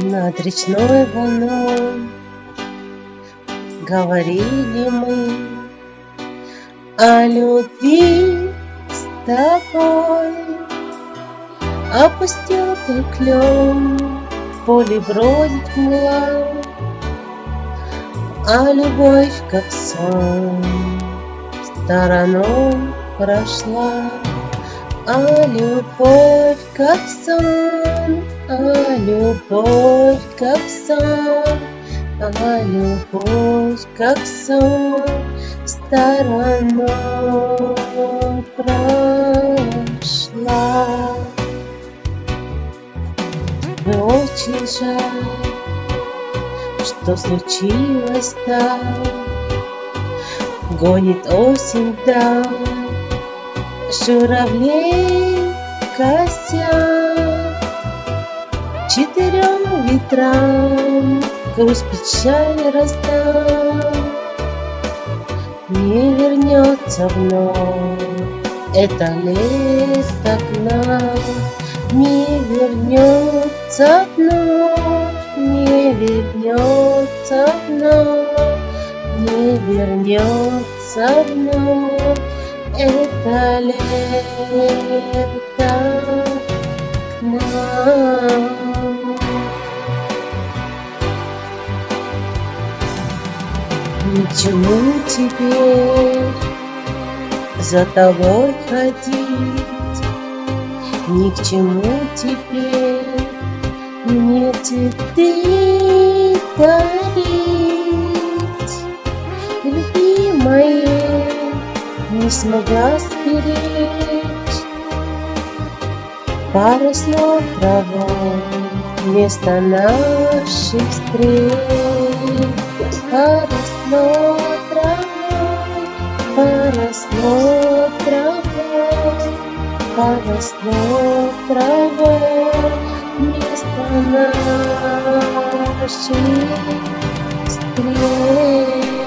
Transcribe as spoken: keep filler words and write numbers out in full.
Над речной волной говорили мы о любви с тобой. Опустил ты клен, в поле бродит мгла, а любовь, как сон, стороной прошла. А любовь, как сон, а любовь, как сон, а любовь, как сон, стороной прошла. Мне очень жаль, что случилось так. Гонит осень вдаль журавлей костяк. Четырем ветрам грусть печаль раздам. Не вернется вновь это лето к нам. Не вернется вновь, не вернется вновь, не вернется вновь это лето к нам. Ни к чему теперь за тобой ходить, ни к чему теперь мне цветы дарить. Любви моей не смогла сберечь, поросло травой вместо наших встреч. Поросло травой, поросло травой, поросло травой вместо наших встреч.